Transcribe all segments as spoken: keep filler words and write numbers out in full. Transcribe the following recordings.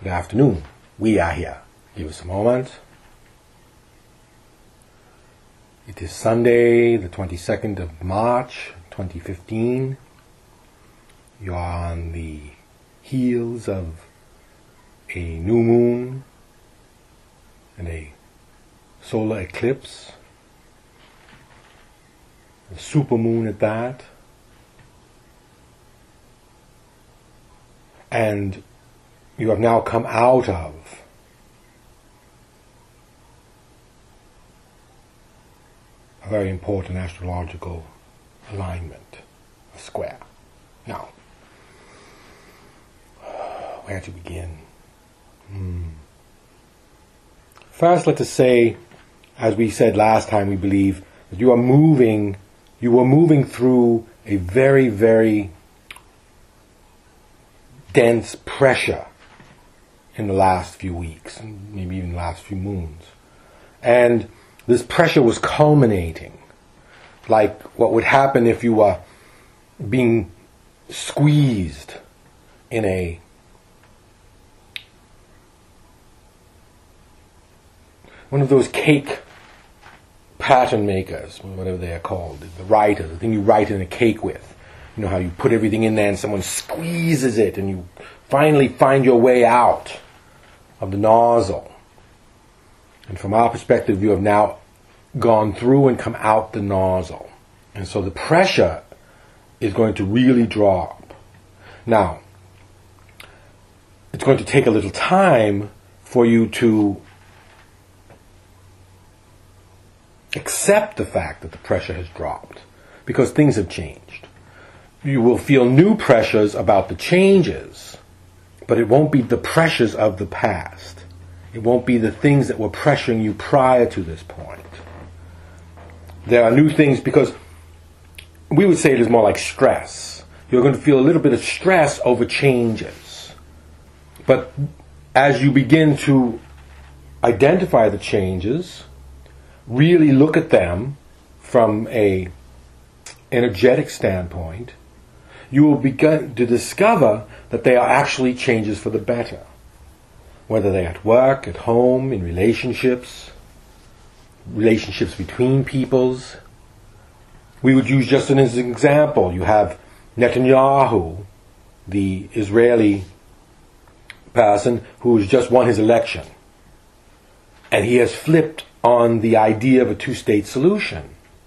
Good afternoon. We are here. Give us a moment. It is Sunday, the twenty-second of March, twenty fifteen. You are on the heels of a new moon and a solar eclipse, a supermoon at that. And you have now come out of a very important astrological alignment, a square. Now, where to begin? Hmm. First, let us say, as we said last time, we believe that you are moving, you were moving through a very, very dense pressure in the last few weeks, and maybe even the last few moons. And this pressure was culminating, like what would happen if you were being squeezed in a one of those cake pattern makers, whatever they are called, the writer, the thing you write in a cake with. You know how you put everything in there and someone squeezes it and you finally find your way out of the nozzle. And from our perspective, you have now gone through and come out the nozzle. And so the pressure is going to really drop. Now, it's going to take a little time for you to accept the fact that the pressure has dropped, because things have changed. You will feel new pressures about the changes, but it won't be the pressures of the past. It won't be the things that were pressuring you prior to this point. There are new things, because we would say it is more like stress. You're going to feel a little bit of stress over changes. But as you begin to identify the changes, really look at them from a energetic standpoint, you will begin to discover that they are actually changes for the better. Whether they're at work, at home, in relationships, relationships between peoples. We would use just as an example, you have Netanyahu, the Israeli person who has just won his election. And he has flipped on the idea of a two-state solution.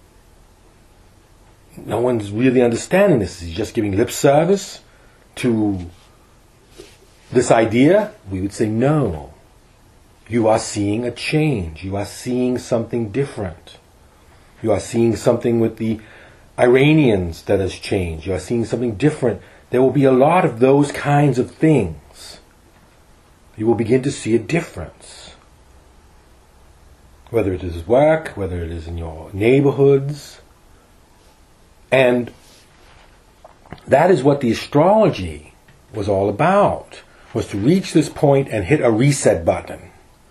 No one's really understanding this. He's just giving lip service to this idea. We would say no. You are seeing a change. You are seeing something different. You are seeing something with the Iranians that has changed. You are seeing something different. There will be a lot of those kinds of things. You will begin to see a difference. Whether it is work, whether it is in your neighborhoods. And that is what the astrology was all about, was to reach this point and hit a reset button.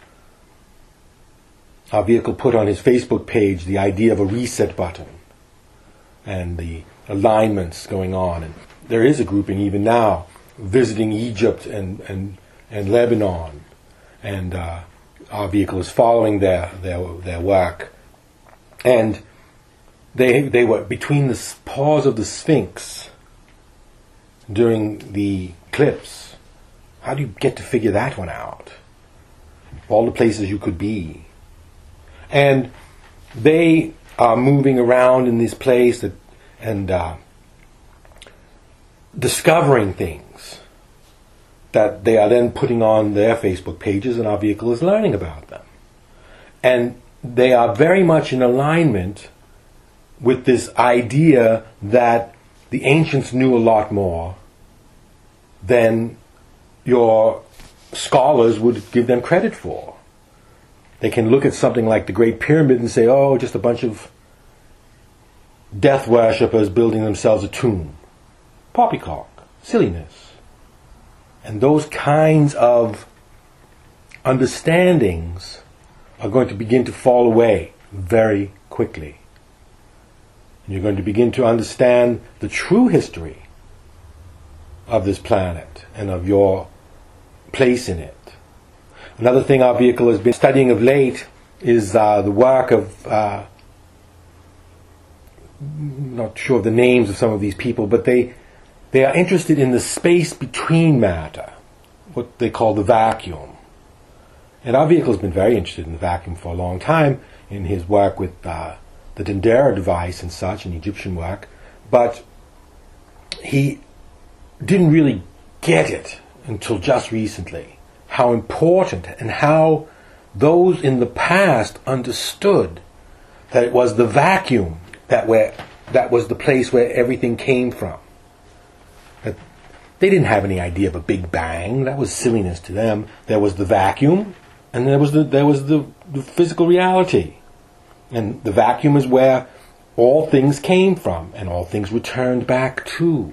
Our vehicle put on his Facebook page the idea of a reset button and the alignments going on. And there is a grouping even now visiting Egypt and, and, and Lebanon. And uh, our vehicle is following their, their, their work. And They they were between the paws of the Sphinx during the eclipse. How do you get to figure that one out? All the places you could be. And they are moving around in this place that, and uh, discovering things that they are then putting on their Facebook pages, and our vehicle is learning about them. And they are very much in alignment with this idea that the ancients knew a lot more than your scholars would give them credit for. They can look at something like the Great Pyramid and say, oh, just a bunch of death worshippers building themselves a tomb. Poppycock. Silliness. And those kinds of understandings are going to begin to fall away very quickly. And you're going to begin to understand the true history of this planet and of your place in it. Another thing our vehicle has been studying of late is uh, the work of, uh, not sure of the names of some of these people, but they, they are interested in the space between matter, what they call the vacuum. And our vehicle has been very interested in the vacuum for a long time in his work with uh, the Dendera device and such, in Egyptian work, but he didn't really get it until just recently, how important and how those in the past understood that it was the vacuum that where that was the place where everything came from. That they didn't have any idea of a Big Bang. That was silliness to them. There was the vacuum, and there was the there was the, the physical reality. And the vacuum is where all things came from, and all things returned back to.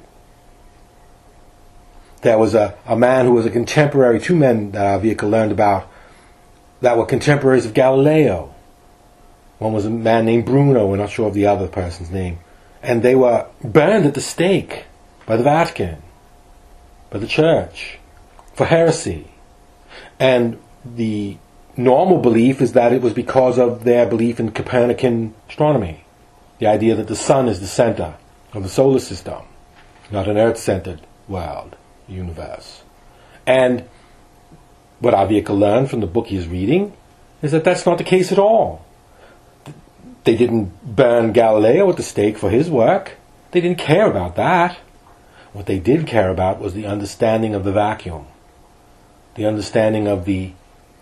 There was a, a man who was a contemporary, two men that our vehicle learned about, that were contemporaries of Galileo. One was a man named Bruno, we're not sure of the other person's name. And they were burned at the stake by the Vatican, by the Church, for heresy. And the normal belief is that it was because of their belief in Copernican astronomy. The idea that the sun is the center of the solar system, not an earth-centered world, universe. And what our vehicle learned from the book he is reading is that that's not the case at all. They didn't burn Galileo at the stake for his work. They didn't care about that. What they did care about was the understanding of the vacuum, the understanding of the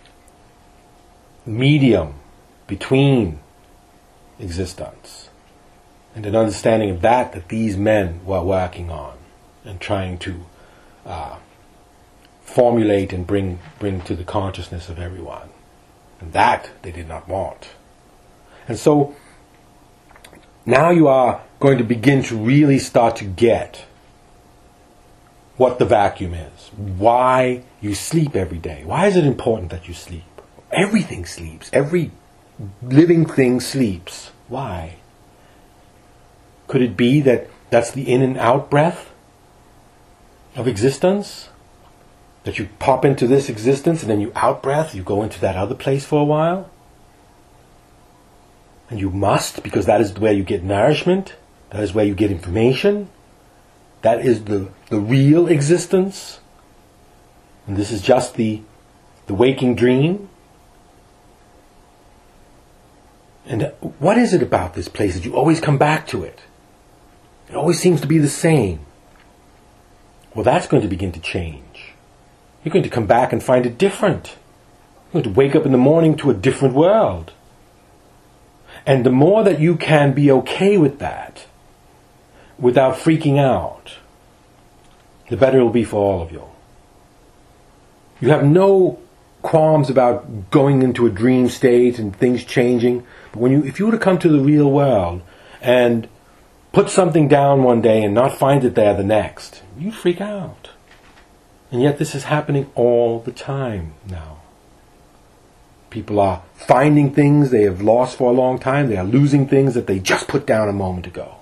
medium between existence, and an understanding of that that these men were working on and trying to uh, formulate and bring bring to the consciousness of everyone. And that they did not want. And so now you are going to begin to really start to get what the vacuum is, why you sleep every day. Why is it important that you sleep? Everything sleeps. Every living thing sleeps. Why? Could it be that that's the in and out breath of existence? That you pop into this existence and then you out breath, you go into that other place for a while? And you must, because that is where you get nourishment, that is where you get information, that is the, the real existence, and this is just the, the waking dream. And what is it about this place that you always come back to it? It always seems to be the same. Well, that's going to begin to change. You're going to come back and find it different. You're going to wake up in the morning to a different world. And the more that you can be okay with that, without freaking out, the better it will be for all of you. You have no qualms about going into a dream state and things changing. But when you, if you were to come to the real world and put something down one day and not find it there the next, you freak out. And yet this is happening all the time now. People are finding things they have lost for a long time. They are losing things that they just put down a moment ago.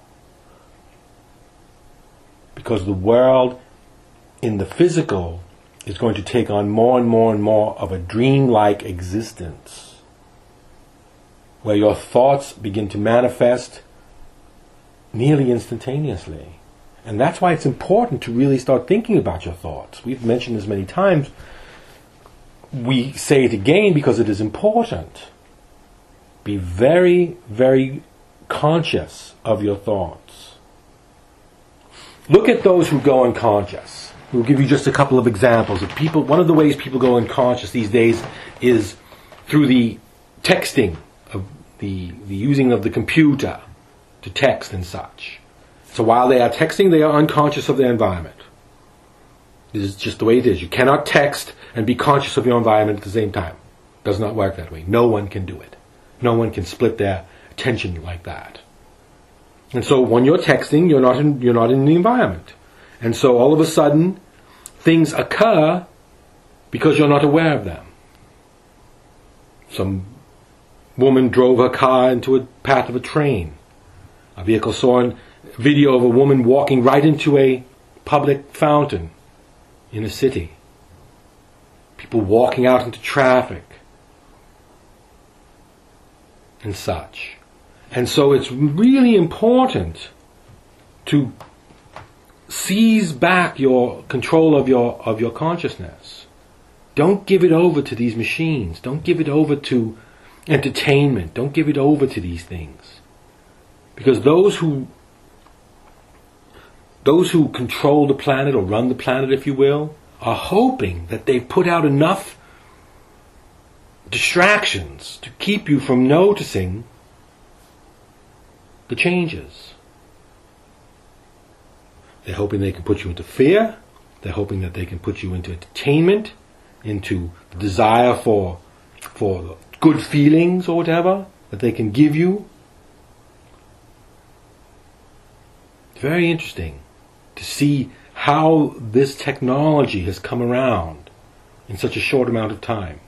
Because the world in the physical is going to take on more and more and more of a dream-like existence, where your thoughts begin to manifest nearly instantaneously. And that's why it's important to really start thinking about your thoughts. We've mentioned this many times. We say it again because it is important. Be very, very conscious of your thoughts. Look at those who go unconscious. We'll give you just a couple of examples of people. One of the ways people go unconscious these days is through the texting, of the, the using of the computer to text and such. So while they are texting, they are unconscious of their environment. This is just the way it is. You cannot text and be conscious of your environment at the same time. It does not work that way. No one can do it. No one can split their attention like that. And so when you're texting, you're not in, you're not in the environment. And so all of a sudden, things occur because you're not aware of them. Some woman drove her car into a path of a train. A vehicle saw a video of a woman walking right into a public fountain in a city. people walking out into traffic, and such. And so it's really important to seize back your control of your of your consciousness. Don't give it over to these machines. Don't give it over to entertainment. Don't give it over to these things. Because those who those who control the planet, or run the planet, if you will, are hoping that they've put out enough distractions to keep you from noticing the changes. They're hoping they can put you into fear. They're hoping that they can put you into entertainment, into the desire for for good feelings or whatever that they can give you. It's very interesting to see how this technology has come around in such a short amount of time.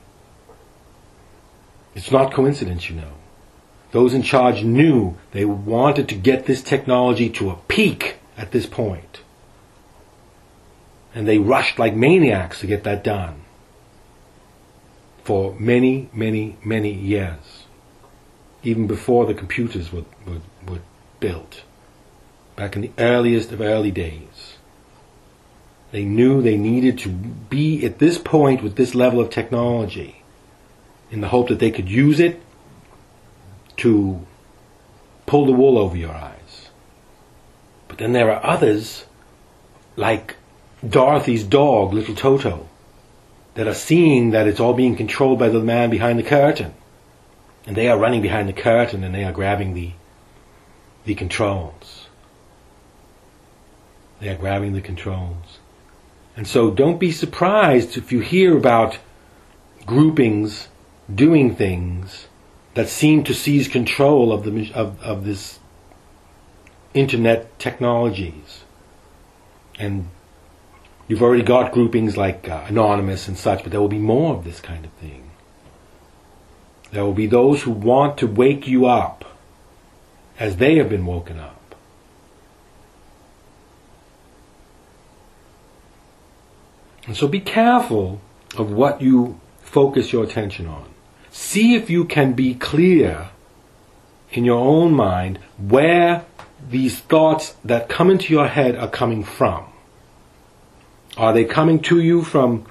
It's not coincidence, you know. Those in charge knew they wanted to get this technology to a peak at this point. And they rushed like maniacs to get that done. For many, many, many years. Even before the computers were, were, were built. Back in the earliest of early days. They knew they needed to be at this point with this level of technology, in the hope that they could use it to pull the wool over your eyes. But then there are others, like Dorothy's dog, Little Toto, that are seeing that it's all being controlled by the man behind the curtain. And they are running behind the curtain and they are grabbing the, the controls. They are grabbing the controls. And so don't be surprised if you hear about groupings doing things that seem to seize control of the of, of this internet technologies. And you've already got groupings like uh, Anonymous and such, but there will be more of this kind of thing. There will be those who want to wake you up as they have been woken up. And so be careful of what you focus your attention on. See if you can be clear in your own mind where these thoughts that come into your head are coming from. Are they coming to you from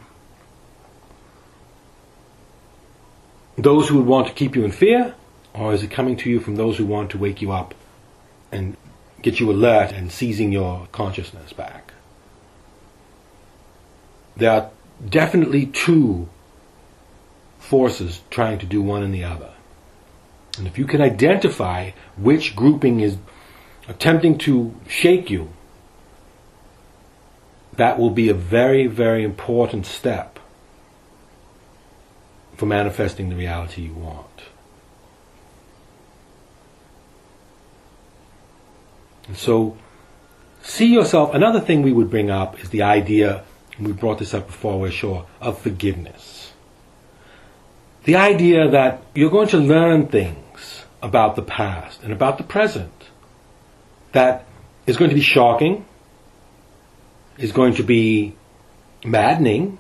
those who would want to keep you in fear? Or is it coming to you from those who want to wake you up and get you alert and seizing your consciousness back? There are definitely two forces trying to do one and the other. And if you can identify which grouping is attempting to shake you, that will be a very, very important step for manifesting the reality you want. And so, see yourself, another thing we would bring up is the idea, and we brought this up before, we're sure, of forgiveness. The idea that you're going to learn things about the past and about the present that is going to be shocking, is going to be maddening,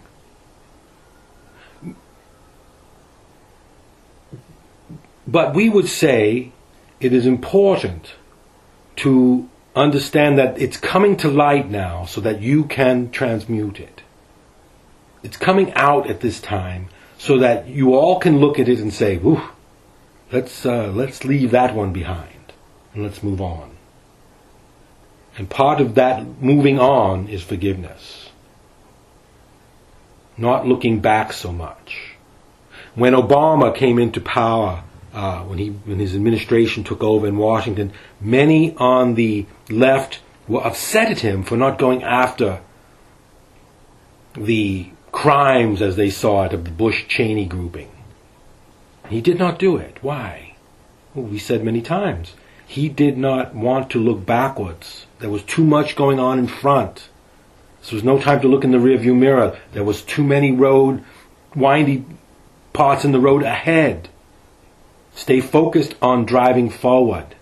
but we would say it is important to understand that it's coming to light now so that you can transmute it. It's coming out at this time so that you all can look at it and say, "Whew, let's uh, let's leave that one behind and let's move on." And part of that moving on is forgiveness. Not looking back so much. When Obama came into power, uh, when he when his administration took over in Washington, many on the left were upset at him for not going after the crimes, as they saw it, of the Bush-Cheney grouping. He did not do it. Why? Well, we said many times. He did not want to look backwards. There was too much going on in front. This was no time to look in the rearview mirror. There was too many road, windy parts in the road ahead. Stay focused on driving forward.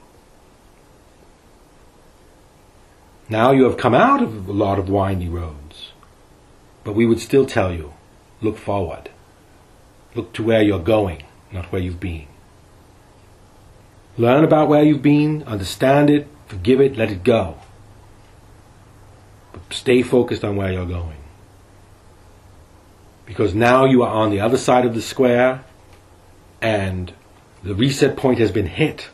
Now you have come out of a lot of windy roads. But we would still tell you, Look forward. Look to where you're going, not where you've been. Learn about where you've been, understand it, forgive it, let it go. But stay focused on where you're going. Because now you are on the other side of the square, and the reset point has been hit.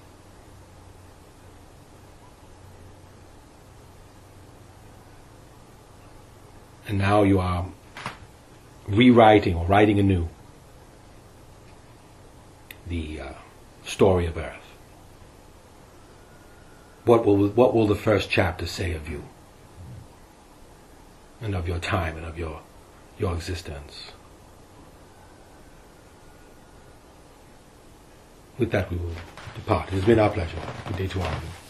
And now you are rewriting or writing anew the uh, story of Earth. What will what will the first chapter say of you and of your time and of your your existence? With that, we will depart. It has been our pleasure. Good day to all of you.